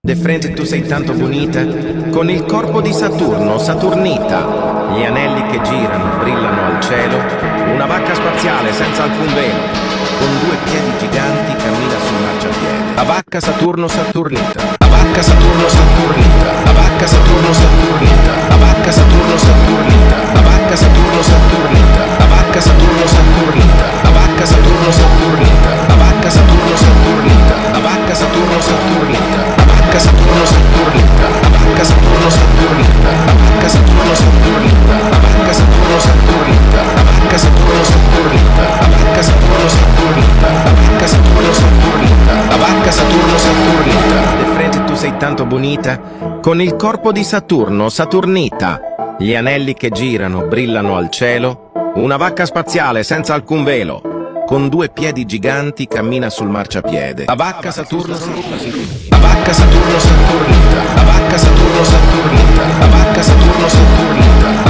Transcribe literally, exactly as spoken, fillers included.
De frente tu sei tanto bonita, con il corpo di Saturno, Saturnita. Gli anelli che girano, brillano al cielo, una vacca spaziale senza alcun velo, con due piedi giganti cammina sul marciapiede. La vacca Saturno, Saturnita. La vacca Saturno, Saturnita. La vacca Saturno, Saturnita. La vacca Saturno, Saturnita. La vacca Saturno, Saturnita. La vacca Saturno, Saturnita. La vacca Saturno, Saturnita. La vacca Saturno, Saturnita. La vacca Saturno, Saturnita. La vacca Saturno, Saturnita. La vacca Saturno, Saturnita. La vacca Saturno, Saturnita. La vacca Saturno, Saturnita. La vacca Saturno, Saturnita. La vacca Saturno, Saturnita. La vacca Saturno, Saturnita. La vacca Saturno, Saturnita. De frente tu sei tanto bonita, con il corpo di Saturno, Saturnita. Gli anelli che girano, brillano al cielo, una vacca spaziale senza alcun velo, con due piedi giganti cammina sul marciapiede. La vacca Saturno, Saturnita. La vacca Saturno, Saturnita. La vacca Saturno, Saturnita. La vacca Saturno, Saturnita.